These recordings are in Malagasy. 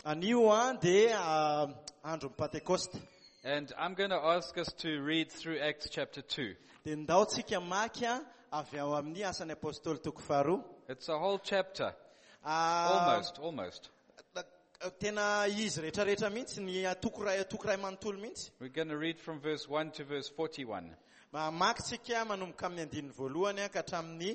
Anio dia andro Pentecoste. And I'm going to ask us to read through Acts chapter 2. Dia ndaotsika maky avy ao amin'ny asan'ny apôstôly toko faharoa. It's a whole chapter. Ah, Almost. tena izy rehetrarehetra mihitsy ny toko ray manontolo mihitsy. We're going to read from verse 1 to verse 41. Makitsika manomboka amin'ny andininy voalohany ka hatramin'ny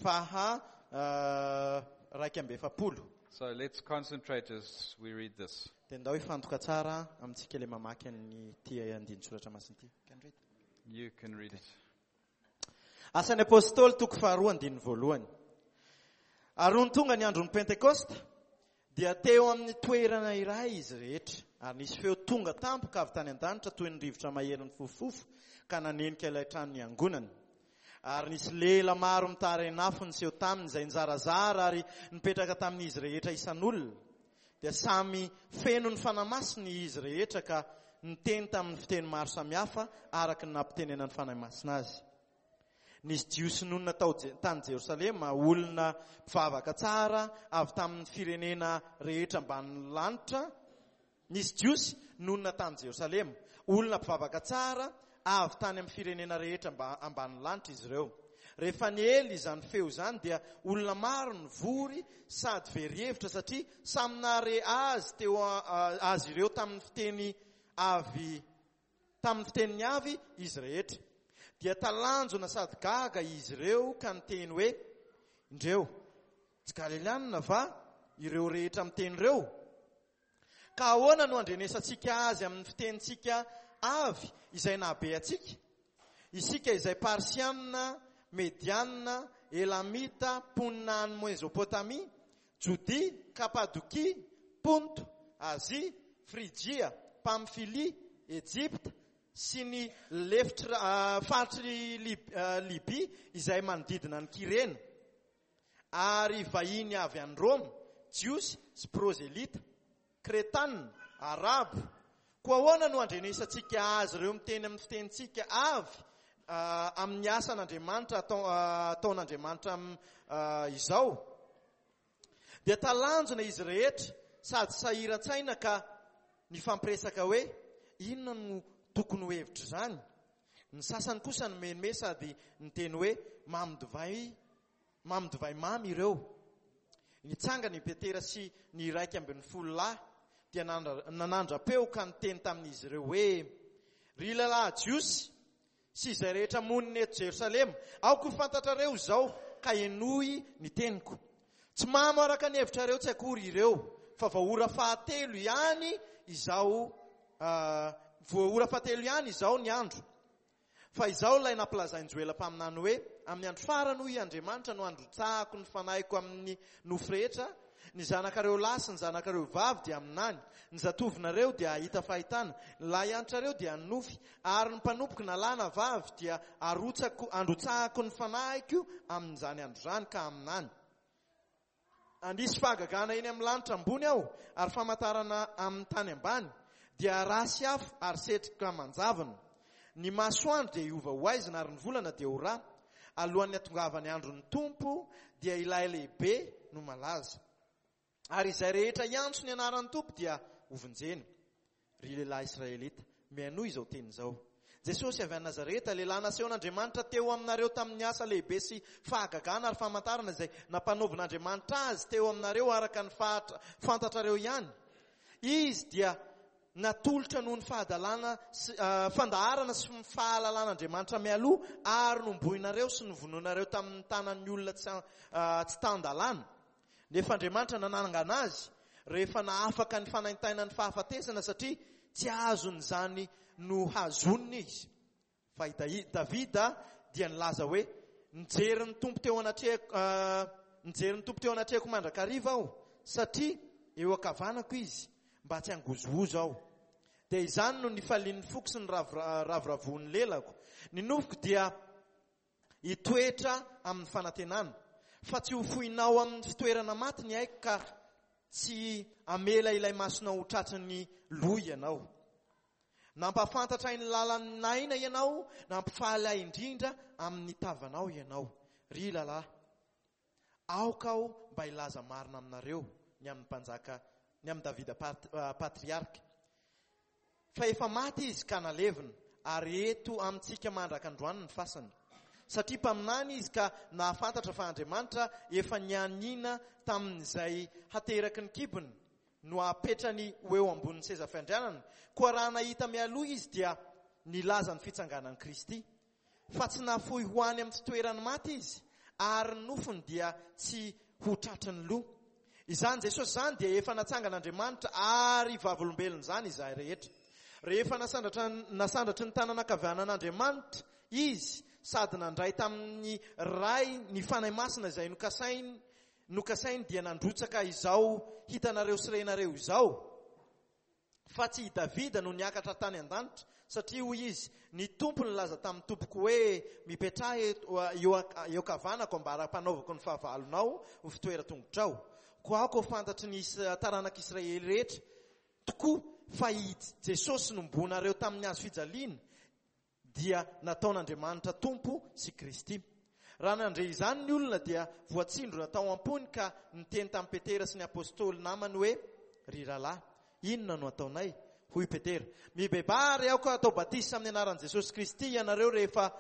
raiky amby efapolo. So let's concentrate as we read this. Dia ndao hifantoka tsara amintsika le mamaky ny tia andiny soratra masiny ity. You can read it. Asan'ny apôstôly toko faharoa andininy voalohany. Ary tonga ny andron'ny Pentecoste, dia teo amin'ny toerana iray izy rehetra. Ary nisy feo tonga tampoka avy tany an-danitra toy ny rivotra maherin'ny fofofo ka nanenika ilay trano niangonany. Ary nisy lela maro mitary nafo niseho taminy izay nizarazara ary nipetraka tamin'izy rehetra isan'olona. Dia samy feno ny fanamasiny izy rehetra ka niteny tamin'ny fiteny maro samihafa araka ny nampitenenany fanamasina azy. Nisy jiosy nonina tany Jerosalema, olona mpivavaka tsara avy tamin'ny firenena rehetra ambany lanitra. Nisy jiosy nonina tany Jerosalema, olona mpivavaka tsara avy tany amin'ny firenena rehetra ambany lanitra izy ireo. Rehefa niely izany feo izany dia olona maro nivory sady very hevitra satria samy nahare azy ireo tamin'ny fiteniny avy izy rehetra. Dia talanjona sady gaga izy ireo ka niteny hoe, indreo, tsy Galileanina va ireo rehetra miteny ireo? Ka ahoana no andrenesantsika azy amin'ny fitenitsika avy izay nahabe atsika? Isika izay Parsianina, Medianina, Elamita, mponina any Mesopotamia, Jodia, Kapadokia, Ponto, Azia, Frigia, Pamfilia, Egypta, sy ny faritry Libia izay manodidina ny Kirena, ary vahiny avy any Roma, Jiosy sy Proselita, Kretanina, Arabo. Koa ahoana no andrenesantsika azy ireo miteny amin'ny fitenitsika avy amin'ny asan'Andriamanitra ataon'Andriamanitra izao? Dia talanjona izy rehetra sady sahiran-tsaina ka nifampiresaka hoe inona no tokony ho hevitra izany. Ny sasany kosa ny menime sady niteny hoe mamidivay mamy ireo. Nitsanga ny Petera sy ny 12 lahy dia nanandra-peo ka niteny tamin'izy ireo hoe, ry lalahy jiosy sy izay rehetra monina eto Jerosalema, aoko fantatrareo izao ka enoy ny teniko. Tsy mamo araka ny hevitrareo tsy akory ireo, fa voaora fahatelo ihany izao ny andro. Fa izao ilay nampilazainy Joelam-paminany hoe, amin'ny andro farany hoy Andriamanitra no androtsahako ny fanahyko amin'ny nofo rehetra, ny zanakareo lahy sy ny zanakareo vavy dia aminany, ny zatovinareo dia ahita fahitana, ny lahy antrareo dia nofy, ary ny mpanompoky na lahy na vavy dia androtsahako ny fanahiko amin'izany andro zany ka aminany. Andisy fahagagana eny amin'ny lanitra ambony aho, ary famantarana amin'ny tany ambany, dia rasy afo ary setrika manjavana. Ny masoandro dia hiova ho aizina ary ny volana dia ho rà. Alohan'ny atongavany andron'ny tompo dia ilay lehibe no malaza. Ary izay rehetra iantso ny anaran'ny tompo dia hovinjeny. Ry lehilahy Israelita, mianoy izao teny izao. Jesosy avy any Nazareta, lehilahy nasehon'Andriamanitra teo aminareo tamin'ny asa lehibe sy fahagagana ary famantarana izay nampanaovan'Andriamanitra azy teo aminareo araka ny fantatrareo ihany. Izy dia natolotra noho ny fandaharana sy fahalalan'Andriamanitra mialoha ary nombohinareo sy novonoinareo tamin'ny tanan'ny olona tsy tandalana. Nefa Andriamanitra nanangana azy rehefa naafaka ny fanaintaina ny fahafatesana satria tsy azony zany no hazoniny izy. Fa Davida dia nilaza hoe, nijery ny tompo teo anatrehako mandrakariva aho, satria eo akavanako izy mba tsy hangozohozo aho. Dia izany no nifalian'ny foko sy ny ravoravoan'ny lelako. Ny nofoko dia hitoetra amin'ny fanantenana, fa tsy ho fohinao amin'ny fitoerana maty ny aiko ka tsy amela ilay masonao ho tratran'ny loha ianao. Nampafantatra ny lalanaina ianao, nampifaly indrindra amin'ny tavanao ianao. Ry lalahy, aoka aho mba hilaza marina aminareo ny amin'ny mpanjaka ny amin'ny Davida patriarka. Fa efa maty izy ka nalevina, ary eto amintsika mandraka androany ny fasany. Satria mpaminany izy ka nahafantatra fa Andriamanitra efa nianina tamin'izay hateraky ny kibony no apetrany ho eo ambonin'ny seza fiandrianana. Koa raha nahita mialoha izy dia nilaza ny fitsanganan'i Kristy. Fa tsy nafoy hoany amin'ny toerany maty izy, ary ny nofony dia tsy ho tratry ny loha. Izany Jesosy zany dia efa natsangan'Andriamanitra ary vavolombelona zany izahay rehetra. Rehefa nasandratry ny tanana ankavanan'Andriamanitra izy, sady nandray tamin'ny ray ny fanahy masina izay nokasainy dia nandrotsaka izao hitanareo sy renareo izao. Fa tsy i Davida no niakatra tany an-danitra, satria hoy izy, ny tompo nilaza tamin'ny tompoko hoe mipetraha eo kavanako ambara-panaovako ny fahavalonao ho fitoeran-tongotrao. Koa aho fantatry ny taranak'Israely rehetra tokoa fa i Jesosy nombonareo tamin'ny hazo fijaliana dia nataon'Andriamanitra tompo sy Kristy. Raha nandre izany ny olona dia voatsindro natao ampony ka niteny tamin'ny Petera sy ny apôstôly namany hoe, ry rahalahy, inona no ataonay? Hoy Petera, mibebary aho ka atao batisa amin'ny anaran'i Jesosy Kristy ianareo rehetra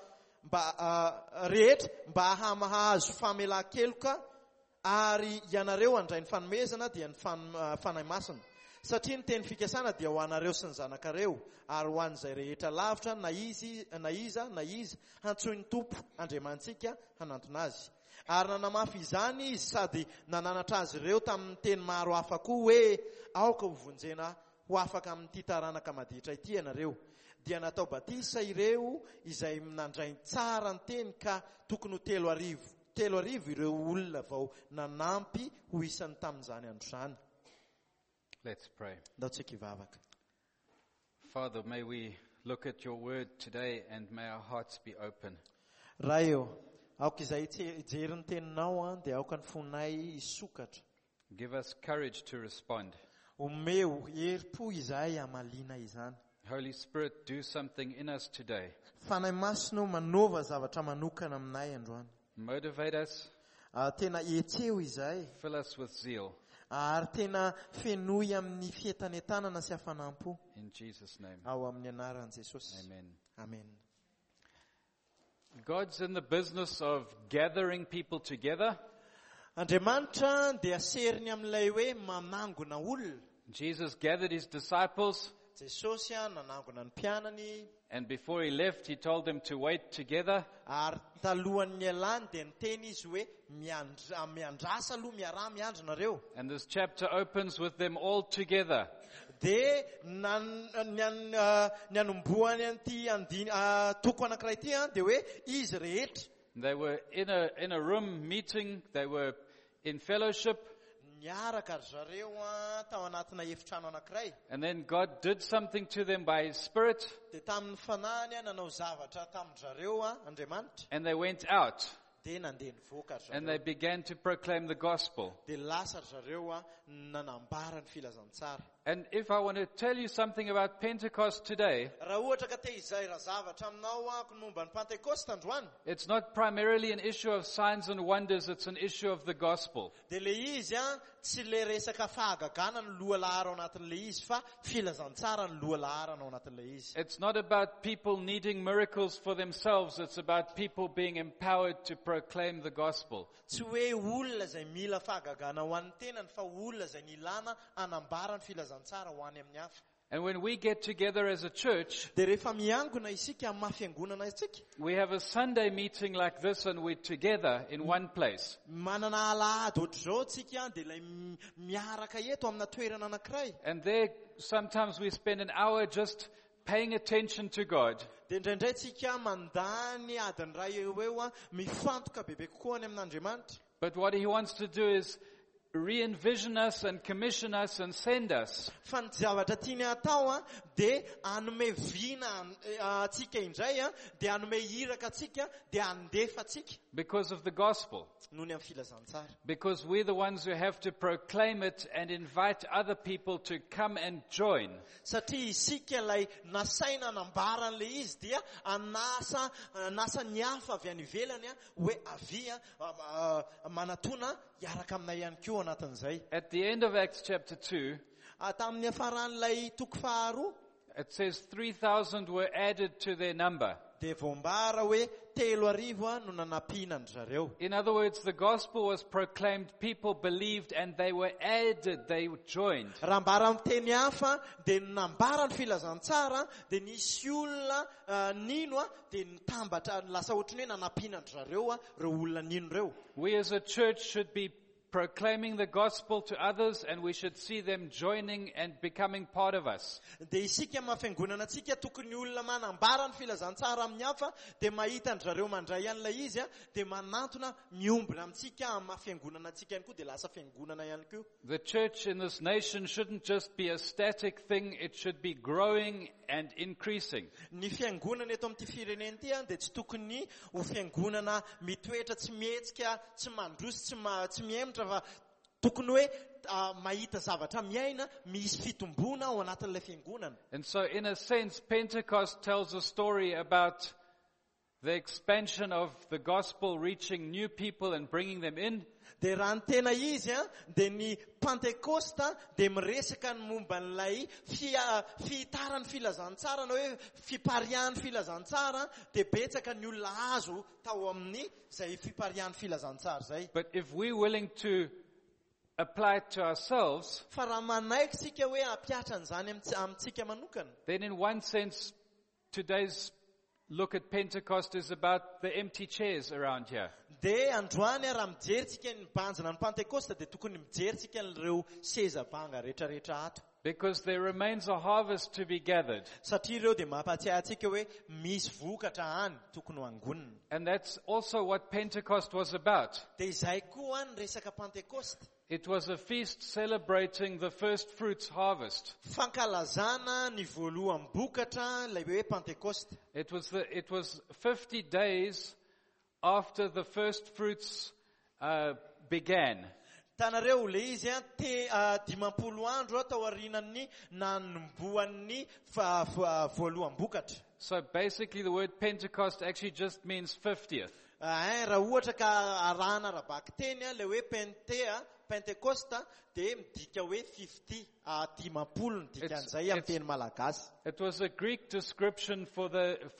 mba hamahazo famelan-keloka, ary ianareo handray ny fanomezana dia ny fanahy masina. Satria ny teny fikasana dia ho anareo sy ny zanakareo, ary ho an'izay rehetra lavitra na iza hantsoy ny tompo Andriamantsika hanantona azy. Ary nanamafy izany izy sady nananatra azy ireo tamin'ny teny maro hafa koa hoe aoka ho vonjena ho afaka amin'ity taranaka maditra ity ianareo. Dia natao batisa ireo izay nandray tsara ny teny ka tokony ho 3,000 ireo olona vao nanampy ho isany tamin'izany andro zany. Let's pray. Daotsika hivavaka. Father, may we look at your word today and may our hearts be open. Raha eo, aoka izay ijery ny teninao dia aoka ny fonay isokatra. Give us courage to respond. Omeo herim-po izahay hamalina izany. Holy Spirit, do something in us today. Fanahy masina manova zavatra manokana aminay androany. Motivate us. Tena etseo izahay. Fill us with zeal. Ary tena fenoy amin'ny fientanentanana sy hafanampo. In Jesus' name. Ao amin'ny anaran'i Jesosy. Amen. Amen. God's in the business of gathering people together. Andriamanitra dia seriny amin'ilay hoe manangona olona. Jesus gathered his disciples. Jesosy nanangona ny mpianany. And before he left, he told them to wait together. Ary talohany nialany dia niteny izy hoe miandrasa aloha miaraha miandry nareo. And this chapter opens with them all together. Dia nyanomboany an'ity toko anankiray ity dia hoe izy rehetra. They were in a room meeting. They were in fellowship. Niaraka zareo tao anatina efitrano anankiray. And then God did something to them by his Spirit. Dia tamin'ny fanahiny nanao zavatra tamin-jareo Andriamanitra. And they went out. Dia nandeha nivoaka zareo. And they began to proclaim the gospel. Dia lasa zareo nanambara ny filazantsara. And if I want to tell you something about Pentecost today, Raha ohatra ka te izahira zavatra aminao momba ny Pentecost androany. it's not primarily an issue of signs and wonders, it's an issue of the gospel. Dia le izy tsy le resaka fahagagana ny loha lahara ao anatin'le izy fa filazantsara ny loha lahara ao anatin'le izy. It's not about people needing miracles for themselves, it's about people being empowered to proclaim the gospel. Tsy hoe olona izay mila fahagagana ho an'ny tenany fa olona izay nilana anambara ny filazantsara ho any amin'ny hafa. And when we get together as a church, Dia rehefa miangona isika amin'ny mafiangonana isika, we have a Sunday meeting like this and we're together in one place. manana alahady ohatr'izao tsika dia ilay miaraka eto amina toerana anankiray. And there, sometimes we spend an hour just paying attention to God. Dia indraindray tsika mandany adiny ray eo mifantoka bebe kokoa any amin'Andriamanitra. But what he wants to do is re-envision us and commission us and send us. Fa ny zavatra tiany atao dia anome vina atsika indray dia anome hiraka atsika dia andefa atsika Because of the gospel. noho ny amin'ny filazantsara. Because we're the ones who have to proclaim it and invite other people to come and join. Satria isika ilay nasaina anambara an'le izy dia nasa ny hafa avy any ivelany hoe avia manatona hiaraka aminay ihany koa anatin'izay. At the end of Acts chapter 2, tamin'ny afaran'ilay toko faharoa it says 3,000 were added to their number. de voambara hoe 3,000 no nanampiana zareo. In other words, the gospel was proclaimed, people believed, and they were added, they joined. Raha mbara amin'ny teny hafa de nambara ny filazantsara de nisy olona nino de nitambatra lasa ohatrany hoe nanampiana zareo reo olona nino reo. We as a church should be proclaiming the gospel to others, and we should see them joining and becoming part of us. De isika mafiangonana antsika tokony olona manambara ny filazantsara amin'ny hafa de mahita ny zareo mandray an'ilay izy de manantona miombona amintsika amin'ny mafiangonana antsika ihany koa de lasa fiangonana ihany koa. The church in this nation shouldn't just be a static thing, it should be growing and increasing. Ny fiangonana eto amin'ity firenena ity de tsy tokony ho fiangonana mitoetra tsy mihetsika tsy mandroso tsy mihemotra fa tokony hoe mahita zavatra miaina misy fitombona ao anatin'ilay fiangonana. And so in a sense, Pentecost tells a story about the expansion of the gospel reaching new people and bringing them in. De raha ny tena izy de ny Pentecosta de miresaka ny momba n'ilay fihitaran'ny filazantsara na hoe fiparian'ny filazantsara de betsaka ny olona azo tao amin'ny zay fiparian'ny filazantsara zay. But if we're willing to apply it to ourselves, fa raha manaiky sika hoe apiatra an'izany amintsika manokana, then in one sense, today's look at Pentecost is about the empty chairs around here. de androany raha mijeritsika ny banjina ny Pentecosta de tokony mijeritsika n'ireo seza banga rehetrarehetra ato. Because there remains a harvest to be gathered. Satria ireo de mampatsiahy atsika hoe misy vokatra any tokony ho angonina. And that's also what Pentecost was about. De izay koa ny resaka Pentecosta. It was a feast celebrating the first fruits harvest. Fankalazana ny voalohany bokatra ilay hoe Pentecosta. It was 50 days after the first fruits began. Tanareo le izy 50 andro tao aorian'ny nanomboan'ny voalohany bokatra. So basically the word Pentecost actually just means 50th. Raha ohatra ka arahana rabaky teny le hoe Pentecosta de midika hoe 50 50 ny dikan'izay amin'ny teny malagasy. It was a Greek description for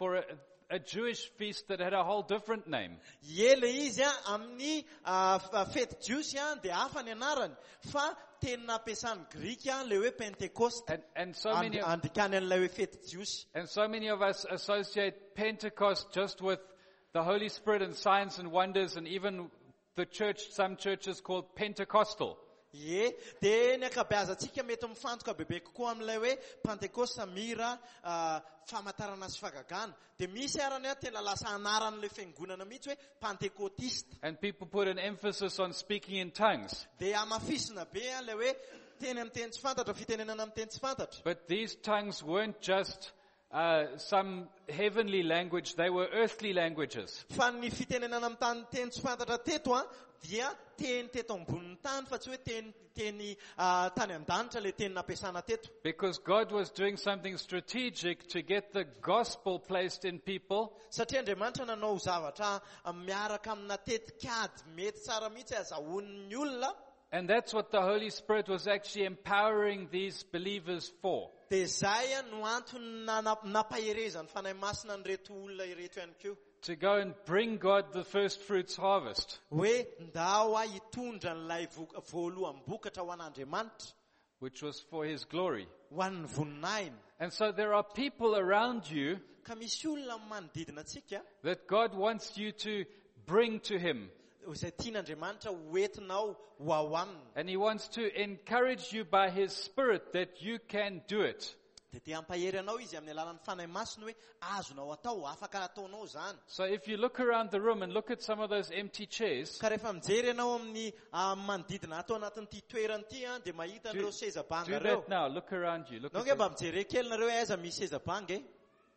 a Jewish feast that had a whole different name. Le izy amin'ny fety jiosy de hafa ny anarany fa teny nampiasan'ny Grika le hoe Pentecost And so many andikany an'ilay hoe fety jiosy. And so many of us associate Pentecost just with the Holy Spirit and signs and wonders, and even the church, some churches called Pentecostal. De ny akabeazantsika mety mifantoka bebe kokoa amin'ilay hoe Pentecosta mira famantarana sy fagagana. De misy arany tena lasa anaran'ilay fiangonana mihitsy hoe Pentecotiste. And people put an emphasis on speaking in tongues. De amafisina be le hoe teny amin'ny teny tsy fantatra, fitenenana amin'ny teny tsy fantatra. But these tongues weren't just some heavenly language, they were earthly languages. Fa ny fitenenana amin'ny teny tsy fantatra teto dia teny teto ambonin'ny tany fa tsy hoe teny tany an-danitra le teny nampiasana teto. Because God was doing something strategic to get the gospel placed in people. Satria Andriamanitra nanao zavatra miaraka amina tetikady mety tsara mihitsy azahoan'ny olona. And that's what the Holy Spirit was actually empowering these believers for. De zay no antony napaherezany fanahy masina ny reto olona ireto ihany koa. To go and bring God the first fruits harvest. Hoe ndao hitondra n'ilay voalohany bokatra ho an'Andriamanitra. Which was for His glory. Ho an'ny voninahiny. And so there are people around you Ka misy olona manodidina antsika that God wants you to bring to Him. Izay tian'Andriamanitra hoentinao ho ao aminy. And He wants to encourage you by His Spirit that you can do it. De te ampahery anao izy amin'ny alalan'ny fanahy masina hoe azonao atao, afaka ataonao zany. So if you look around the room and look at some of those empty chairs, Ka rehefa mijery ianao amin'ny manodidina ato anatin'ity toerana ity de mahita an'ireo seza banga do reo. that now. Look around you. Look Nao at nge mba them. mijery kely nareo aiza misy seza banga e?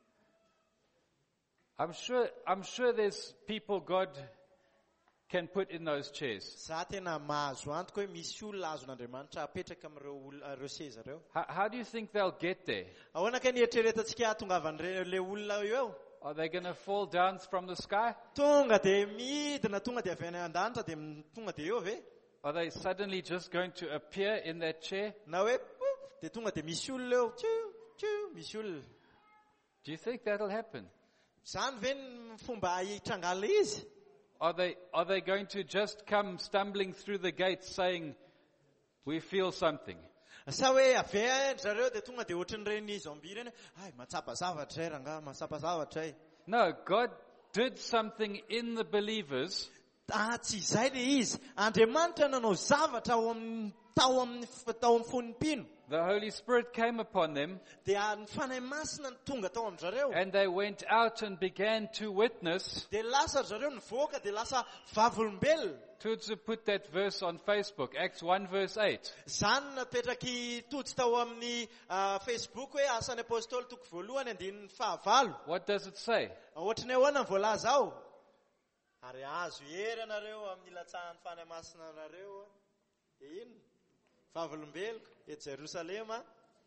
I'm sure there's people God can put in those chairs. Za tena mahazo antoka hoe misy olona azon'Andriamanitra apetraka amin'ireo seza reo. How do you think they'll get there? Ahoana ka ny eritreretantsika ahatongavan'le olona eo? Are they going to fall down from the sky? Tonga de midina, tonga de avy any an-danitra de tonga de eo ve? Are they suddenly just going to appear in that chair? Na hoe dia tonga dia misy olona eo, tio, misy olona. Do you think that'll happen? Zany ve ny fomba hitrangala izy? Are they going to just come stumbling through the gates saying, we feel something? Sa hoe avea zareo dia tonga dia ohatran'ireny zombie ireny, ay matsapa zavatra ranga, matsapa zavatra. No, God did something in the believers Tsy izay le izy. Andriamanitra nanao zavatra tao amin'ny fon'ny mpino. The Holy Spirit came upon them, Dia ny fanahy masina ny tonga tao amin'zareo. and they went out and began to witness. Dia lasa zareo nivoaka, dia lasa vavolombelona. To put that verse on Facebook, Acts 1 verse 8. Zany napetraky totsy tao amin'ny Facebook hoe asan'ny apôstôly toko voalohany 9:9. What does it say? Ohatrany ahoana ny voalaza ao? Ary azo hery anareo amin'ny latsahan'ny fanahy masina anareo. Dia ino? Vavolombeloko eto Jerosalema,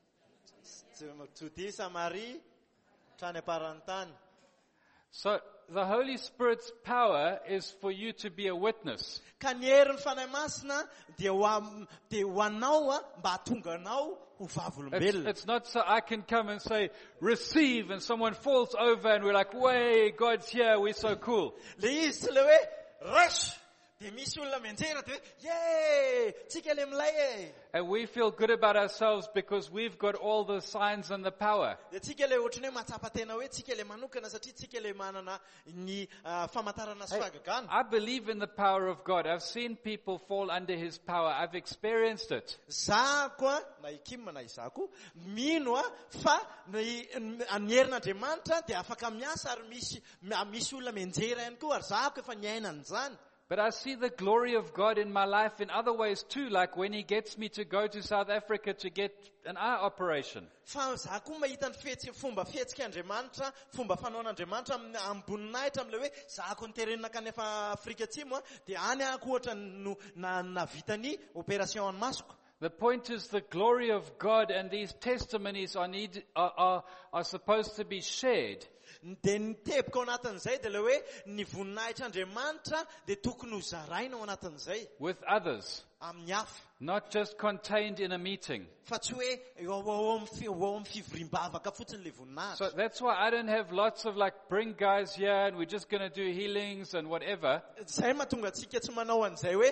Judea, Samaria, trany aparantany. So the Holy Spirit's power is for you to be a witness. Ka ny herin'ny fanahy masina dia ho anao mba hatonga anao ho vavolombelona. It's not so I can come and say, receive, and someone falls over and we're like, way, God's here, we're so cool. Le izy tsy le hoe rush. Dia misy olona menjera dia hoe, yay! Tsika le milay e! And we feel good about ourselves because we've got all the signs and the power. Dia tsika le ohatrany hoe matsapa tena hoe tsika le manokana satria tsika le manana ny famantarana sy fahagagana. I believe in the power of God. I've seen people fall under His power. I've experienced it. Zako na ikima na izako mino fa ny herin'Andriamanitra dia afaka miasa ary misy olona menjera ihany koa ary zako efa niaina an'izany. But I see the glory of God in my life in other ways too, like when He gets me to go to South Africa to get an eye operation. Fa za koa mahita ny fomba fihetsika Andriamanitra, fomba fanaon'Andriamanitra amboninahitra am'le hoe zako niterenina kany Afrika Atsimo dia any ako ohatra navitany opération ny masoko. The point is the glory of God, and these testimonies are supposed to be shared. Dia nitebika ao anatin'izay dia le hoe ny voninahitr'Andriamanitra dia tokony ho zaraina ao anatin'izay. With others. Amin'ny hafa. Not just contained in a meeting. Fa tsy hoe eo amin'ny fivoriam-bavaka fotsiny le voninahitra. So that's why I don't have lots of like, bring guys here and we're just going to do healings and whatever. Zay mahatonga antsika tsy manao an'izay hoe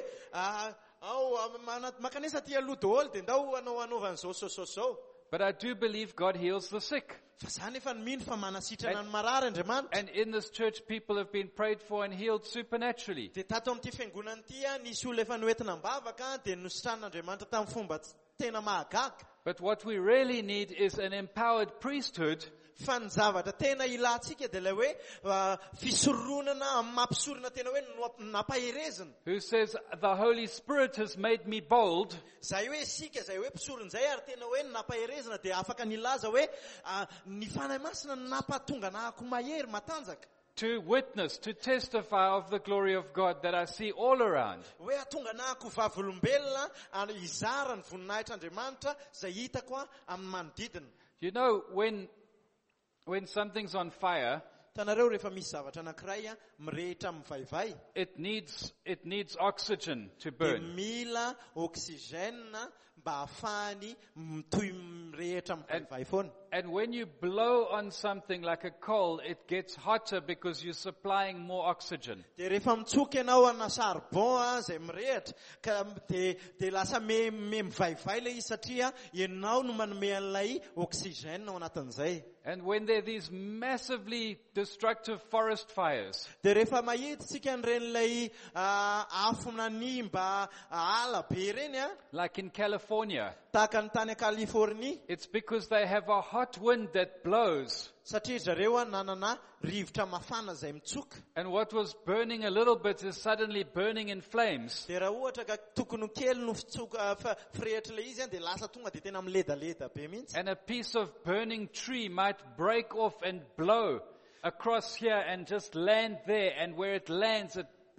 makanisa ty aloha daholo dia ndao anaovana zao. But I do believe God heals the sick. Fa zany efa mino fa manasitrana ny marary Andriamanitra. And in this church, people have been prayed for and healed supernaturally. Dia tato amin'ity fiangonana ity nisy olona efa noentina am-bavaka dia nositran'Andriamanitra tamin'ny fomba tena mahagaga. But what we really need is an empowered priesthood. Fa ny zavatra tena ilantsika dia ilay hoe fisoronana mampisorona tena hoe nampaherezina. Who says, the Holy Spirit has made me bold. Zay hoe sika zay hoe mpisorona zay ary tena hoe nampaherezina dia afaka nilaza hoe ny fanahy masina nampatonga nahako mahery matanjaka. To witness, to testify of the glory of God that I see all around. Hoe atonga nahako vavolombelona ary izara ny voninahitr'Andriamanitra zay hitako amin'ny manodidina. You know, when something's on fire, tanareo rehefa misy zavatra anankiray mirehitra amin'ny vaivay, it needs oxygen to burn. Mila oxygène mba ahafahany mitohy mirehitra amin'ny vaivay foana. And when you blow on something like a coal, it gets hotter because you're supplying more oxygen. Dia rehefa mitsoka ianao ana charbon zay mirehitra ka dia lasa mivaivay le izy satria ianao no manome an'ilay oxygène ao anatin'izay. And when there are these massively destructive forest fires, dia rehefa mahita tsika an'iren'ilay afona nimba ala be ireny like in California, tahaka ny tany California, it's because they have a hot wind that blows. Satria zareo nanana rivotra mafana zay mitsoka. And what was burning a little bit is suddenly burning in flames. Dia raha ohatra ka tokony kely no firehitra le izy dia lasa tonga dia tena miledaleda be mihitsy. And a piece of burning tree might break off and blow across here and just land there, and where it lands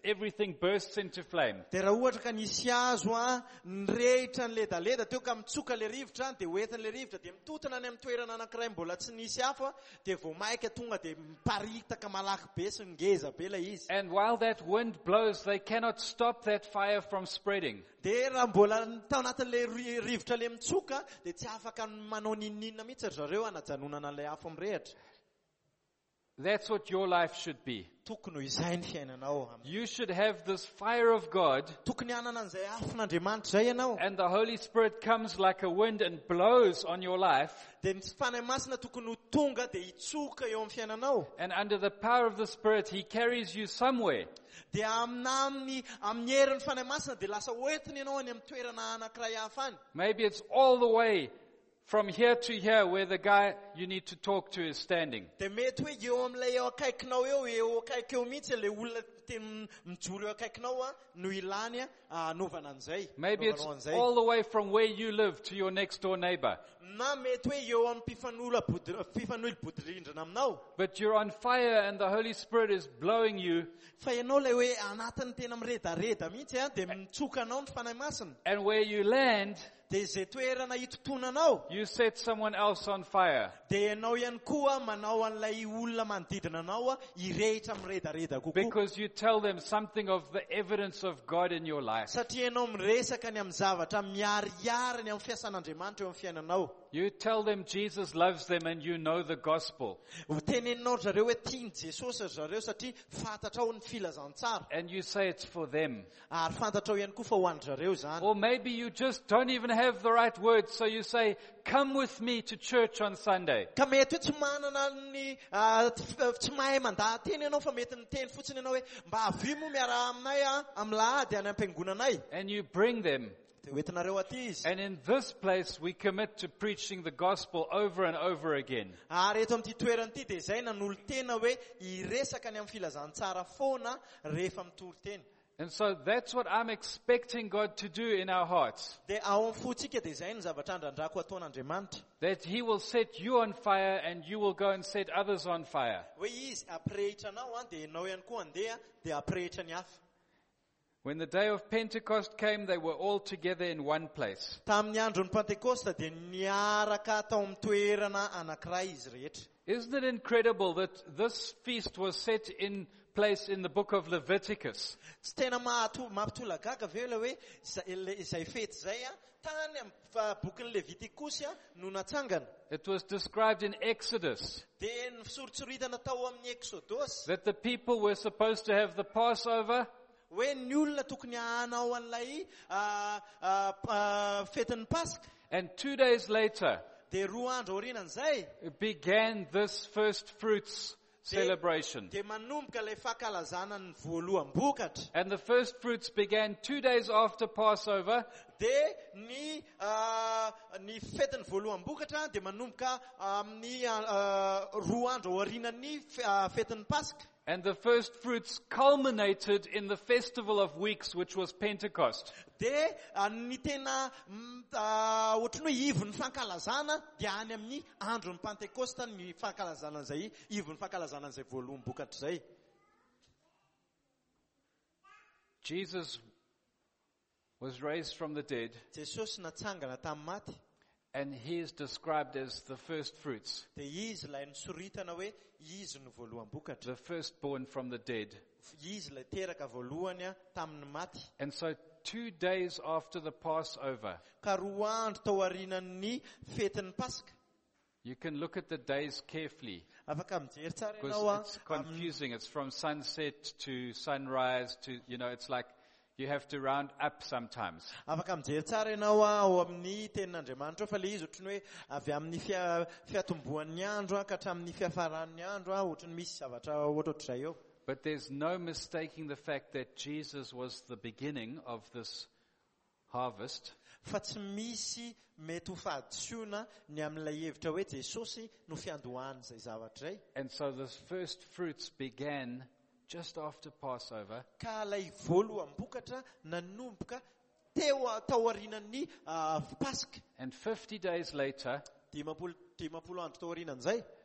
everything bursts into flame. De raha ohatra ka nisy hazo nirehitra ny ledaleda teo ka mitsoka le rivotra de hoentin'le rivotra de mitotona any amin'ny toerana anankiray mbola tsy nisy hafa de vao maika tonga de miparitaka malaky be sy ngeza be ilay izy. And while that wind blows, they cannot stop that fire from spreading. De raha mbola tao anatin'le rivotra le mitsoka de tsy afaka manao ninninna mihitsy zareo anajanonana an'ilay afo mirehatra. That's what your life should be. Tokony izay ny fiainanao. You should have this fire of God, Tokony hanana an'izay afon'Andriamanitra zay ianao. and the Holy Spirit comes like a wind and blows on your life. De ny fanahy masina tokony ho tonga de hitsoka eo amin'ny fiainanao. And under the power of the Spirit, He carries you somewhere. De amin'ny herin'ny fanahy masina de lasa hoentiny ianao any amin'ny toerana anankiray hafa any. Maybe it's all the way from here to here where the guy you need to talk to is standing. De mety hoe eo amin'ilay eo akaikinao eo akaiky eo mihitsy le olona teny mijoro eo akaikinao no ilany anovana an'izay. Maybe it's all the way from where you live to your next door neighbor. Na mety hoe eo amin'ny mpifanolo-bodirindrina aminao. But you're on fire and the Holy Spirit is blowing you. Fa ianao le hoe anatin'ny tena miredareda mihitsy de mitsoka anao ny fanahy masina. And where you land, De izay toerana hitotonanao. you set someone else on fire. De ianao ihany koa manao an'ilay olona manodidina anao hirehitra miredareda kokoa. Because you tell them something of the evidence of God in your life. Satria ianao miresaka ny amin'ny zavatra miarihary ny amin'ny fiasan'Andriamanitra eo amin'ny fiainanao. You tell them Jesus loves them and you know the gospel. Teneninao zareo hoe tiany Jesosy zareo satria fantatrao ny filazantsara. And you say it's for them. Ary fantatrao ihany koa fa ho an'ny zareo zany. Or maybe you just don't even have the right words, so you say, come with me to church on Sunday. Ka mety hoe tsy manana ny tsy mahay mandahateny ianao fa mety miteny fotsiny ianao hoe mba avy mo miara aminay amin'ny lahady any am-piangonanay. And you bring them. De hoentinareo aty izy. And in this place, we commit to preaching the gospel over and over again. Ary eto amin'ity toerana ity de izay nanolo tena hoe hiresaka ny amin'ny filazantsara foana rehefa mitory teny. And so that's what I'm expecting God to do in our hearts. De ao amin'ny fotsika de izay ny zavatra andrandrako ataon'Andriamanitra. That He will set you on fire and you will go and set others on fire. Hoe izy ampirehitra anao de ianao ihany koa andeha de ampirehitra ny hafa. When the day of Pentecost came, they were all together in one place. Tamin'ny andron'ny Pentekosta de niaraka tao amin'ny toerana anankiray izy rehetra. Isn't it incredible that this feast was set in place in the book of Leviticus? Tsy tena mampitolagaga ve le hoe izay fety zay tany amin'ny bokin'ny Levitikosy no natsangana. It was described in Exodus De ny fisoritsoritana tao amin'ny Exodus that the people were supposed to have the Passover, hoe ny olona tokony hanao an'ilay fetin'ny Paska. and 2 days later De roa andro aorinan'izay began this first fruits celebration. de manomboka ilay fankalazana ny voaloham-bokatra. And the first fruits began 2 days after Passover, De ny fetin'ny voaloham-bokatra de manomboka amin'ny roa andro aorinan'ny fetin'ny Paska. and the first fruits culminated in the Festival of Weeks, which was Pentecost. De ny tena ohatran'ny hoe ivon'ny fankalazana de any amin'ny andron'ny Pentekosta ny fankalazana an'izay ivon'ny fankalazana an'izay voaloham-bokatra zay. Jesus was raised from the dead, Jesosy natsangana tamin'ny maty and He is described as the first fruits, de izy lay nisoritana hoe izy no voaloham-bokatra. the firstborn from the dead. Izy lay teraka voalohany tamin'ny maty. And so 2 days after the Passover, Ka roa andro tao aorinan'ny fetin'ny Paska. you can look at the days carefully Afaka mijery tsara because ianao it's confusing. It's from sunset to sunrise to, it's like you have to round up sometimes. Afaka mijery tsara ianao ao amin'ny tenin'Andriamanitra fa le izy ohatran'ny hoe avy amin'ny fiatomboan'ny andro ka hatramin'ny fiafaran'ny andro ohatran'ny misy zavatra ohatr'izay eo. But there's no mistaking the fact that Jesus was the beginning of this harvest. Fa tsy misy mety ho fahadisoana ny amin'ilay hevitra hoe Jesosy no fiandohan'izay zavatra izay. And so the first fruits began just after Passover. Ka ilay voaloham-bokatra nanomboka tao aorinan'ny Paska. And 50 days later, Dimampolo andro tao aorinan'izay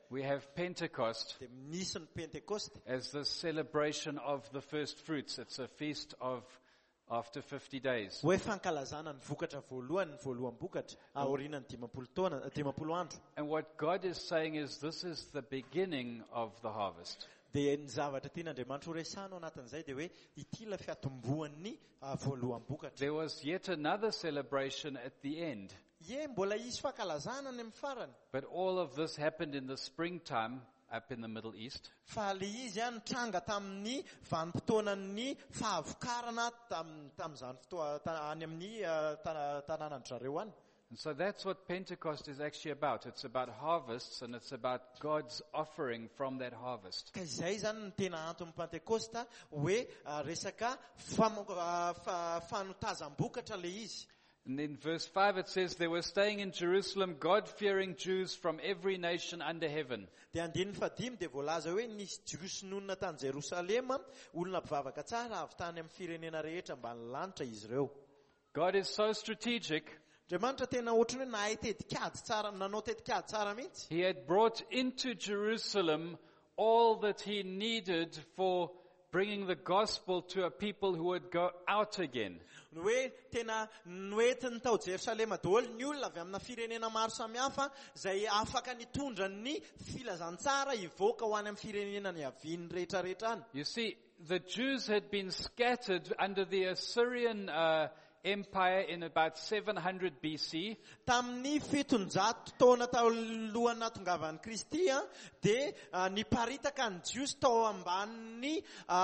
we have Pentecost dia misy ny Pentekoste as the celebration of the first fruits. It's a feast of after 50 days. hoe fankalazana ny vokatra voalohany, ny voaloham-bokatra aorianany 50 andro. And what God is saying is this is the beginning of the harvest. Dia ny zavatra tian'Andriamanitra ho resahana ao anatin'izay dia hoe ity ilay fiatombohan'ny voaloham-bokatra. There was yet another celebration at the end. Mbola isy fankalazana ny amin'ny farany. But all of this happened in the springtime up in the Middle East. Fa le izy nitranga tamin'ny vanim-potoanan'ny fahavokarana tamin'izany any amin'ny tanànan zareo any. And so that's what Pentecost is actually about. It's about harvests and it's about God's offering from that harvest. Ka izay zany ny tena anton'ny Pentekosta hoe resaka fanotazam-bokatra le izy. And in verse 5 it says, they were staying in Jerusalem, God-fearing Jews from every nation under heaven. Dia andininy fadimy dia voalaza hoe nisy jiosynonina tany Jerosalema, olona mpivavaka tsara avy tany amin'ny firenena rehetra ambany lanitra izy ireo. God is so strategic. Andriamanitra tena ohatrany hoe nahay tetikady tsara, nanao tetikady tsara mihitsy. He had brought into Jerusalem all that he needed for bringing the gospel to a people who would go out again. Hoe tena noetiny tao Jerosalema daholo ny olona avy amina firenena maro samihafa izay afaka nitondra ny filazantsara hivoaka ho any amin'ny firenena ny aviany rehetrarehetra any. You see, the Jews had been scattered under the Assyrian Empire in about 700 BC. Tamin'ny 700 taona talohana nahatongavan'i Kristy dia niparitaka ny Jios tao ambanin'ny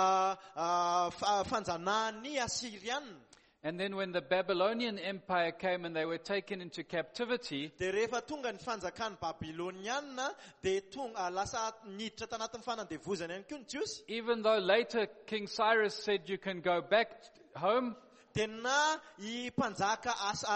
fanjanahan'ny Assyrian. And then when the Babylonian Empire came and they were taken into captivity, dia rehefa tonga ny fanjakan'ny Babiloniana dia tonga lasa niditra tanatin'ny fanandevozana ihany koa ny Jios. even though later King Cyrus said you can go back home, Tena I mpanjaka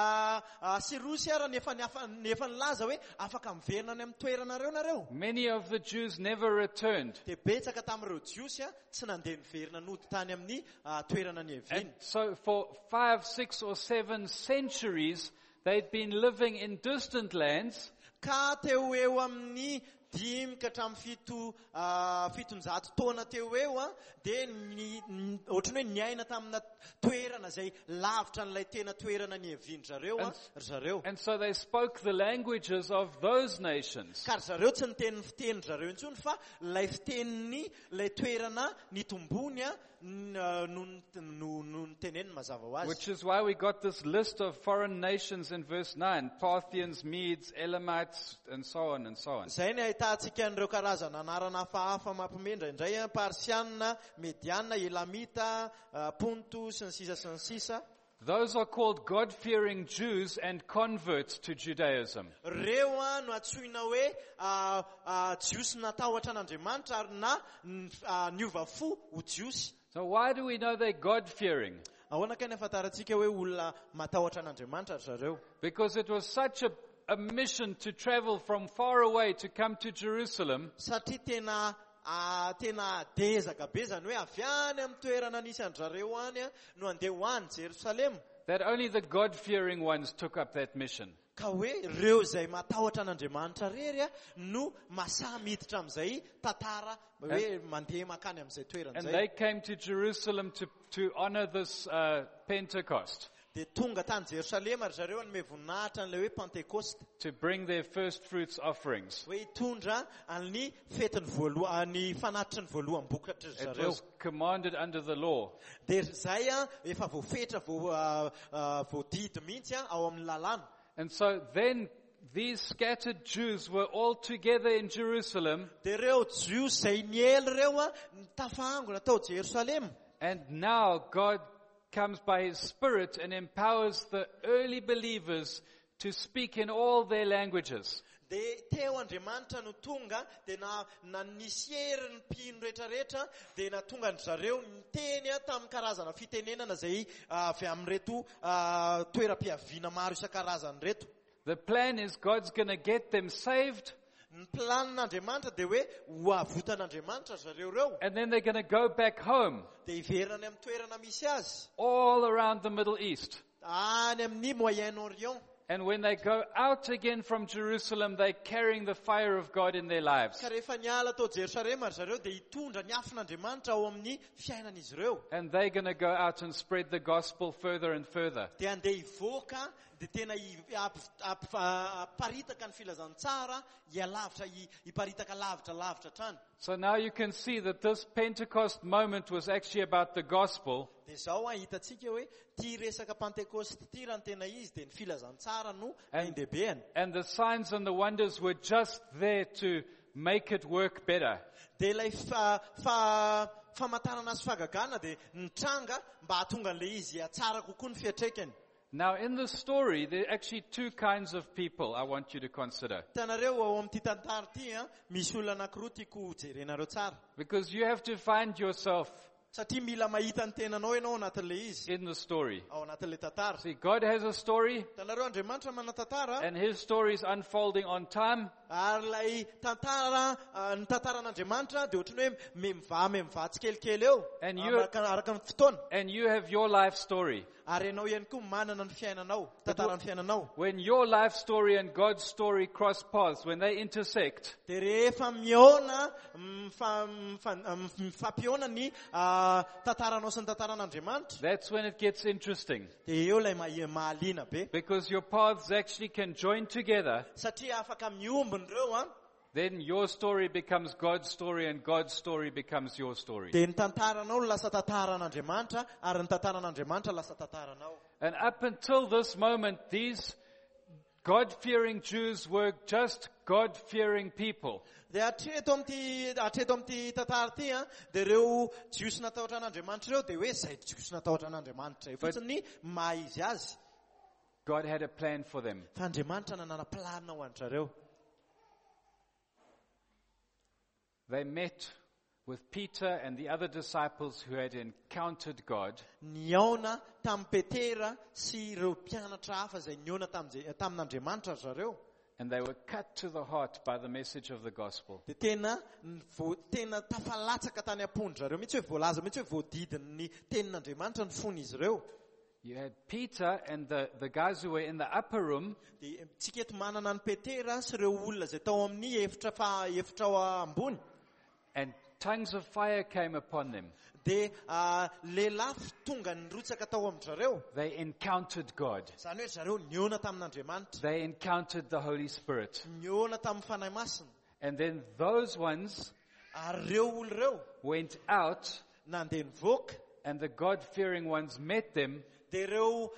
Sirusy ara nefa nilaza hoe afaka miverina any amin'ny toeranareo nareo. many of the Jews never returned. Dia betsaka tamin'ireo Jiosy tsy nandeha niverina nody tany amin'ny toerana ny And Eviny. so for 5, 6 or 7 centuries, they'd been living in distant lands, Ka teo eo amin'ny 5 ka hatramin'ny 700 taona teo eo dia ohatrany hoe niaina tamina toerana izay lavitra n'ilay tena toerana ny Eviny zareo. and so they spoke the languages of those nations, Ka zareo tsy niteny fiteny zareo intsony fa ilay fiteniny ilay toerana nitombony no niteneny mazava ho azy. which is why we got this list of foreign nations in verse 9, Parthians, Medes, Elamites, and so on and so on. Izay ny ahitantsika an'ireo karazana anarana hafahafa mampimendra indray Parsiana, Mediana, Elamita, Ponto sy ny sisa sy ny sisa. Those are called God-fearing Jews and converts to Judaism. Reo no atsoina hoe Jiosy natahotra an'Andriamanitra ary na niova fo ho Jiosy. So why do we know they're God-fearing? Ahoana ka ny ahafantarantsika hoe olona matahotra an'Andriamanitra zareo? Because it was such a mission to travel from far away to come to Jerusalem. Satria tena dezaka be zany hoe avy any amin'ny toerana nisy an'zareo any no andeha ho any Jerusalema. That only the God-fearing ones took up that mission. Ka hoe reo izay matahotra an'Andriamanitra rery no masaha miditra amin'izay tantara hoe mandeha makany amin'izay toerana And izay. they came to Jerusalem to honor this Pentecost, Dia tonga tany Jerosalema ry zareo ny voninahitra an'ilay hoe Pentekoste to bring their first fruits offerings. hoe hitondra ny fetiny ny fanatitra ny voaloham-bokatra ry It zareo. was commanded under the law. Dia izay efa voafetra voadidy mihitsy ao amin'ny lalàna. And so then these scattered Jews were all together in Jerusalem, Dia reo Jios izay niely reo tafangona tao Jerosalema. and now God comes by His Spirit and empowers the early believers to speak in all their languages. Dia teo Andriamanitra no tonga dia nanisy hery ny mpino rehetrarehetra dia natonga ny zareo niteny tamin'ny karazana fitenenana izay avy amin'ireto toeram-piaviana maro isan-karazany reto. The plan is God's going to get them saved, Ny planin'Andriamanitra dia hoe ho avotan'Andriamanitra zareo reo and then they're going to go back home, dia hiverina amin'ny toerana misy azy all around the Middle East. any amin'ny Moyen-Orient. And when they go out again from Jerusalem, they're carrying the fire of God in their lives. Ka rehefa niala tao Jerosalema ry zareo dia hitondra ny afin'Andriamanitra ao amin'ny fiainan'izy ireo. And they're going to go out and spread the gospel further and further. Dia andeha hivoaka dia tena haparitaka ny filazantsara hialavitra hiparitaka lavitra trany. So now you can see that this Pentecost moment was actually about the gospel. Dia zao hitantsika hoe tia resaka Pentecoste ity raha ny tena izy dia ny filazantsara no haindebeany. And the signs and the wonders were just there to make it work better. Dia ilay famantarana sy fahagagana dia nitranga mba hahatonga an'ilay izy tsara kokoa ny fiatraikany. Now in this story, there are actually two kinds of people I want you to consider. Hitanareo ao amin'ity tantara ity misy olona anankiroa tiako jerenareo tsara. Because you have to find yourself Satria mila mahita ny tenanao ianao anatin'ilay izy. in the story. Ao anatin'ilay tantara. See, God has a story, Hitanareo Andriamanitra mana tantara. and His story is unfolding on time. Ary ilay tantara, ny tantaran'Andriamanitra dia ohatran'ny hoe miva tsikelikely eo. And you- Araka ny fotoana. And you have your life story. Ary ianao ihany koa manana ny fiainanao, tantaran'ny fiainanao. When your life story and God's story cross paths, when they intersect, Dia rehefa miona, mifampiona ny tantaranao sy ny tantaran'Andriamanitra, that's when it gets interesting. dia eo ilay mahaliana be. Because your paths actually can join together. Satria afaka miombony ireo Then your story becomes God's story and God's story becomes your story. dia ny tantaranao lasa tantaran'Andriamanitra ary ny tantaran'Andriamanitra lasa tantaranao. And up until this moment, these God-fearing Jews were just God-fearing people. Dia hatreto amin'ity tantara ity dia ireo jiosy natahotra an'Andriamanitra ireo dia hoe izay jiosy natahotra an'Andriamanitra fotsiny maha izy azy. God had a plan for them. Fa Andriamanitra nanana planina ho an'zareo. They met with Peter and the other disciples who had encountered God. Niaona tamin'ny Petera sy ireo mpianatra hafa izay niaona tamin'Andriamanitra zareo. And they were cut to the heart by the message of the gospel. Dia tena tafalatsaka tany am-pondry zareo mihitsy hoe voalaza mihitsy hoe voadidin'ny tenin'Andriamanitra ny fon'izy ireo. You had Peter and the guys who were in the upper room. Dia tsika eto manana ny Petera sy ireo olona izay tao amin'ny efitra ao ambony. And tongues of fire came upon them. Dia lehilahy tonga nirotsaka tao amin'zareo. They encountered God. Izany hoe zareo niona tamin'Andriamanitra. They encountered the Holy Spirit. Niona tamin'ny fanahy masina. And then those ones Ary ireo olo ireo went out, nandeha nivoaka. and the God-fearing ones met them. Dia ireo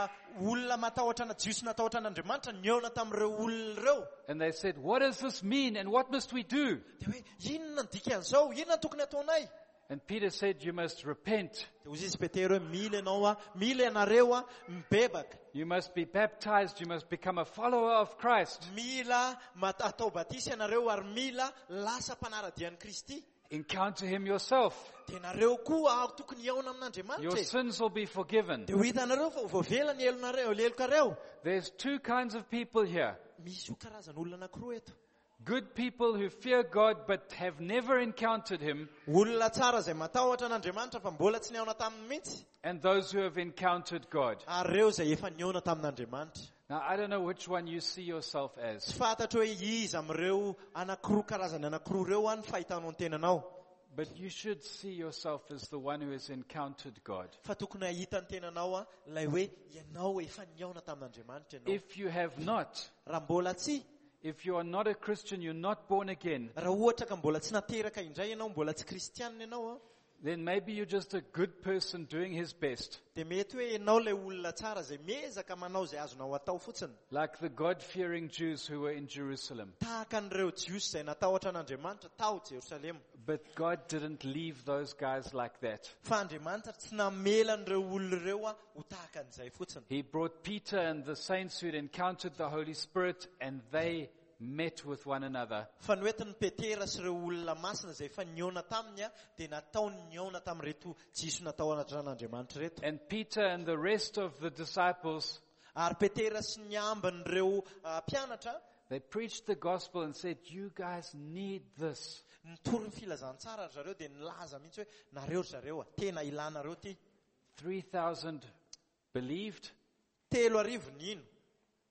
olona matahotra jiosy natahotra an'Andriamanitra niona tamin'ireo olona ireo. And they said, what does this mean and what must we do? Dia hoe inona ny dikan'izao? Inona ny tokony ataonay? And Peter said, you must repent. Dia hozy izy Petera hoe mila ianareo mibebaka. You must be baptized. You must become a follower of Christ. Mila atao batisy ianareo ary mila lasa mpanaradian'i Kristy. Encounter Him yourself. Dia nareo koa tokony hiaona amin'Andriamanitra. Your sins will be forgiven. Dia ho hitanareo fa voavela ny lelokareo. There's two kinds of people here. Misy io karazan'olona anankiroa eto. Good people who fear God but have never encountered Him, Olona tsara izay matahotra an'Andriamanitra fa mbola tsy niaona taminy mihitsy. and those who have encountered God. Ary ireo izay efa niaona tamin'Andriamanitra. Now, I don't know which one you see yourself Tsy as, fantatro hoe iza amin'ireo karazany anankiroa ireo ny fahitanao ny tenanao. but you should see yourself as the one who has encountered God. Fa tokony hahita ny tenanao ilay hoe ianao efa niaona tamin'Andriamanitra ianao. If you have not, Raha mbola tsy, if you are not a Christian, you're not born again, raha ohatra ka mbola tsy nateraka indray ianao, mbola tsy kristianina ianao, then maybe you're just a good person doing his best, dia mety hoe ianao ilay olona tsara izay miezaka manao izay azonao atao fotsiny. like the God-fearing Jews who were in Jerusalem. Tahaka an'ireo jiosy izay natahotra an'Andriamanitra tao Jerosalema. But God didn't leave those guys like that. Fa Andriamanitra tsy namela an'ireo olona ireo ho tahaka an'izay fotsiny. He brought Peter and the saints who had encountered the Holy Spirit, and they met with one another. Fa noetiny Petera sy ireo olona masina izay efa niona taminy dia nataony niona tamin'ireto jiosy natao an'Andriamanitra reto. And Peter and the rest of the disciples, Ary Petera sy ny amban'ireo mpianatra they preached the gospel and said, you guys need this. nitory ny filazantsara ry zareo dia nilaza mihitsy hoe nareo ry zareo tena ilanareo ty. 3,000 believed, 3,000 nino.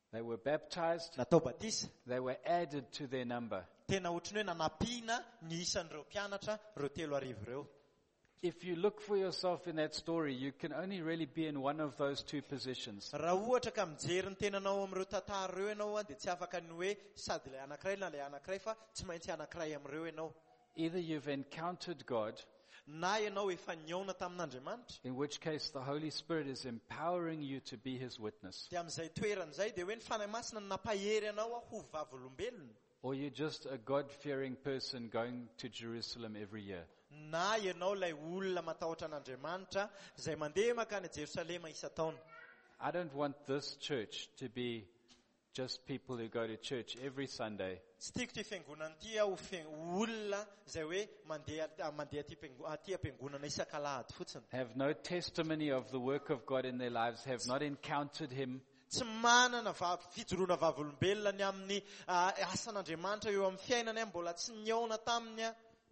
They were baptized. natao batisa. They were added to their number. Tena ohatrany hoe nanapiana ny isan'ireo mpianatra ireo 3,000 ireo. If you look for yourself in that story, you can only really be in one of those two positions. Raha ohatra ka mijery ny tenanao amin'ireo tantara ireo ianao dia tsy afaka ny hoe sady ilay anankiray na ilay anankiray fa tsy maintsy anankiray amin'ireo ianao. Either you've encountered God, Na ianao efa niaona tamin'Andriamanitra, in which case the Holy Spirit is empowering you to be His witness. dia amin'izay toeran'izay dia hoe ny fanahy masina no nampahery ianao ho vavolombelona. Or you're just a God-fearing person going to Jerusalem every year. Na ianao ilay olona matahotra an'Andriamanitra izay mandeha makany Jerosalema isa-taona. I don't want this church to be just people who go to church every Sunday Tsy tiako ty fiangonana ty ho olona izay hoe mandeha ty am-piangonana isan-kalahady fotsiny. have no testimony of the work of God in their lives, have not encountered Him, Tsy manana fijoroana vavolombelona ny amin'ny asan'Andriamanitra eo amin'ny fiainany mbola tsy niaona taminy,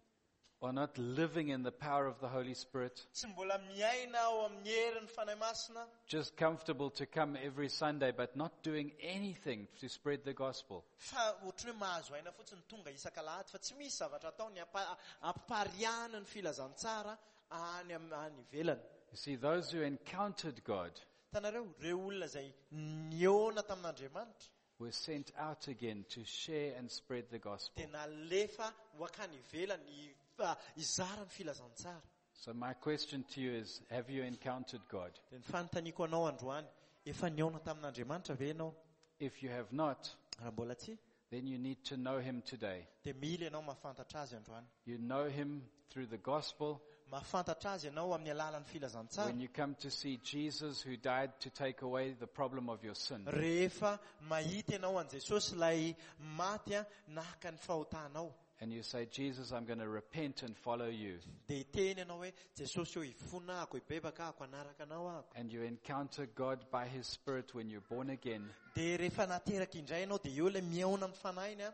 are not living in the power of the Holy Spirit, tsy mbola miaina ao amin'ny herin'ny fanahy masina, just comfortable to come every Sunday but not doing anything to spread the gospel. fa ohatry hoe mahazo aina fotsiny tonga isan-kalahady fa tsy misy zavatra ataony ampariana ny filazantsara any ivelany. You see, those who encountered God Tanareo reo olona izay niaona tamin'Andriamanitra were sent out again to share and spread the gospel. dia nalefa ho akany ivelany izara ny filazantsara. So my question to you is, have you encountered God? Dia ny fanontaniako anao androany, efa niaona tamin'Andriamanitra ve ianao? If you have not, Raha mbola tsy, then you need to know Him today. dia mila ianao mahafantatra azy androany. You know Him through the gospel. Mahafantatra azy ianao amin'ny alalan'ny filazantsara. When you come to see Jesus who died to take away the problem of your sin, Rehefa mahita ianao an Jesosy ilay maty naka ny fahotanao, and you say, Jesus, I'm going to repent and follow you, dia hiteny ianao hoe Jesosy eo hifona ako, hibebaka ako, hanaraka anao ako. and you encounter God by His Spirit when you're born again, Dia rehefa nateraka indray ianao dia eo ilay miaona amin'ny fanahiny.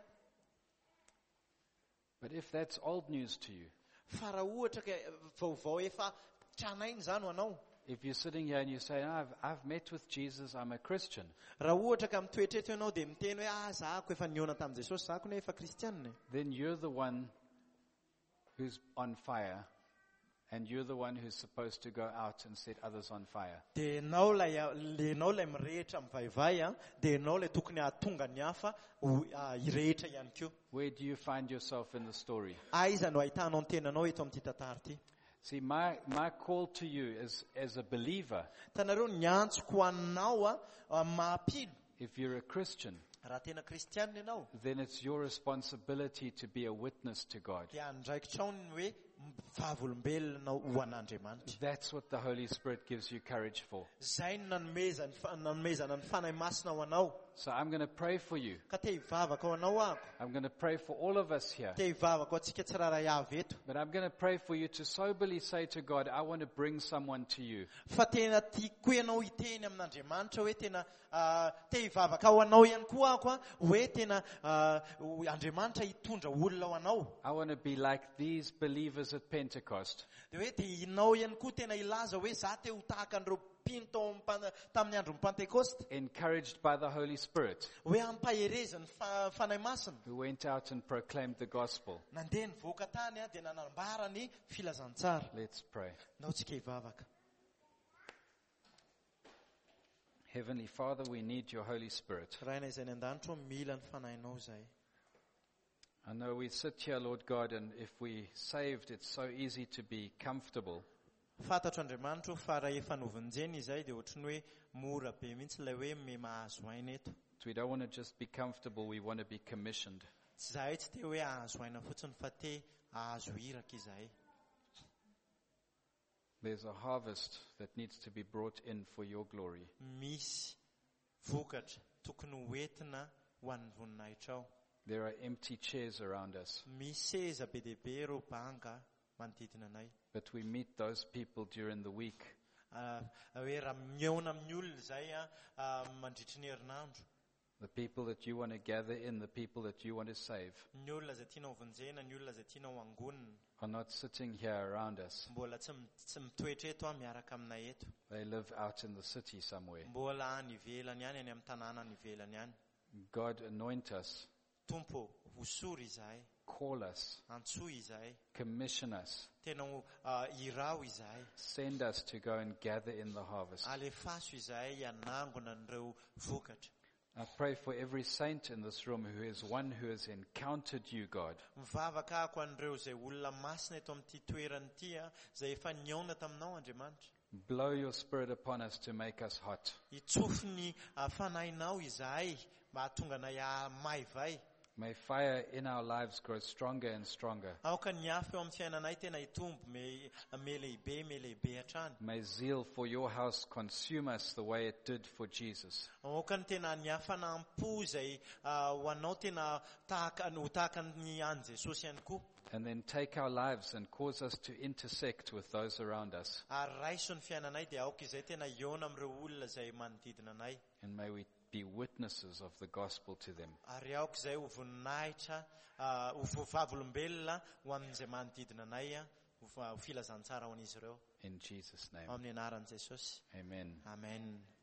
but if that's old news to you, Fa raha ohatra ka vaovao efa tranainy izany ho anao, if you're sitting here and you say, I've met with Jesus, I'm a Christian, raha ohatra ka mitoetra eto ianao dia miteny hoe zahako efa niaona tamin' Jesosy, zahako ne efa kristianina, then you're the one who's on fire, and you're the one who's supposed to go out and set others on fire. dia ianao ilay mirehitra mivaivay, dia ianao ilay tokony hahatonga ny hafa hirehitra ihany koa. Where do you find yourself in the story? Aiza no ahitanao ny tenanao eto amin'ity tantara ity? See, my call to you as a believer, Tanareo ny antsoko aminao mahampino. if you're a Christian, Raha tena kristianina ianao, then it's your responsibility to be a witness to God. dia andraikitrao ny hoe vavolombelona ho an'Andriamanitra. That's what the Holy Spirit gives you courage for. Zay no nanomezana ny fanahy masina ho anao. So I'm going to pray for you. Ka te hivavaka ho anao ako. I'm going to pray for all of us here. Te hivavaka ho antsika tsiraray avy eto. But I'm going to pray for you to soberly say to God, I want to bring someone to you. Fa tena tiako ianao hiteny amin'Andriamanitra hoe tena te hivavaka ho anao ihany koa ako hoe tena Andriamanitra hitondra olona ho anao. I want to be like these believers at Pentecost. Dia hoe dia inao ihany koa tena ilaza hoe za te ho tahaka an'ireo mpino tamin'ny andron'ny Pentecoste, Encouraged by the Holy Spirit, hoe ampaherezany fanahy masina. who went out and proclaimed the gospel. Nandeha nivoaka tany dia nanambara ny filazantsara. Let's pray. Nao tsika hivavaka. Heavenly Father, we need your Holy Spirit. Raina izay ny an-danitra mila ny fanahinao zay. I know we sit here, Lord God, and if we saved, it's so easy to be comfortable. Fantatro Andriamanitra fa raha efa novinjeny izay dia ohatry ny hoe mora be mihitsy ilay hoe mahazo aina eto. We don't want to just be comfortable, we want to be commissioned. Tsy zahay tsy te hoe ahazo aina fotsiny fa te ahazo iraka izahay. There's a harvest that needs to be brought in for your glory. Misy vokatra tokony hoentina ho an'ny voninahitrao. There are empty chairs around us, Misy seza be dia be ireo banga manodidina anay. but we meet those people during the week. Hoe raha miaona amin'ny olona izay mandritry ny herinandro. The people that you want to gather in, the people that you want to save, Ny olona izay tianao vonjena, ny olona izay tianao angonina, are not sitting here around us. mbola tsy mitoetra eto miaraka aminay eto. They live out in the city somewhere. Mbola any ivelany any amin'ny tanàna any ivelany any. God, anoint us, Tompo, hosory izahay, call us, antsoa izahay, commission us, tenao irao izahay, send us to go and gather in the harvest. alefaso izahay hanangona an'ireo vokatra. I pray for every saint in this room who is one who has encountered you, God. Mivavaka ako an'ireo izay olona masina eto amin'ity toerana ity izay efa niaona taminao Andriamanitra. Blow your spirit upon us to make us hot. Itsofi ny fanahinao izahay mba hahatonga anay maivay. May fire in our lives grow stronger and stronger. Aoka ny afo eo amin'ny fiainanay tena hitombo me lehibe hatrany. May zeal for your house consume us the way it did for Jesus. Aoka ny tena ny hafanampo izay ho anao tena ho tahaka ny any Jesosy ihany koa. And then take our lives and cause us to intersect with those around us. Ary raiso ny fiainanay dia aoka izay tena iona amin'ireo olona izay manodidina anay. And may we be witnesses of the gospel to them. Ary aoka izay ho voninahitra, ho vavolombelona ho amin'izay manodidina anay, ho filazantsara ho an'izy ireo. In Jesus' name. Amin'ny anaran'i Jesosy. Amen. Amen.